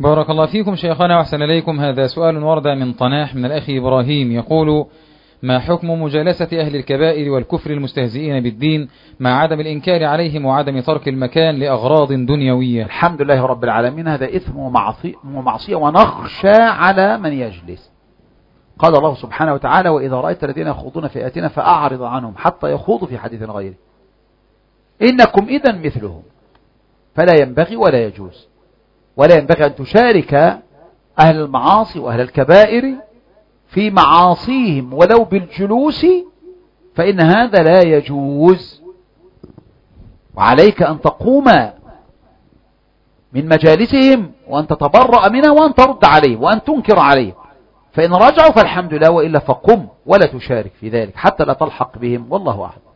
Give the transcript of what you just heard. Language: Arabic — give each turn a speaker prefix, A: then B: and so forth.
A: بارك الله فيكم شيخنا وأحسن إليكم. هذا سؤال ورد من طناح من الأخ إبراهيم، يقول: ما حكم مجالسة أهل الكبائر والكفر المستهزئين بالدين مع عدم الإنكار عليهم وعدم ترك المكان لأغراض دنيوية؟
B: الحمد لله رب العالمين، هذا إثم ومعصية ونخشى على من يجلس. قال الله سبحانه وتعالى: وإذا رأيت الذين يخوضون في آياتنا فأعرض عنهم حتى يخوضوا في حديث غيره إنكم إذا مثلهم. فلا ينبغي ولا يجوز ولا ينبغي أن تشارك أهل المعاصي وأهل الكبائر في معاصيهم ولو بالجلوس، فإن هذا لا يجوز. وعليك أن تقوم من مجالسهم وأن تتبرأ منها وأن ترد عليه وأن تنكر عليه، فإن رجعوا فالحمد لله، وإلا فقم ولا تشارك في ذلك حتى لا تلحق بهم، والله أعلم.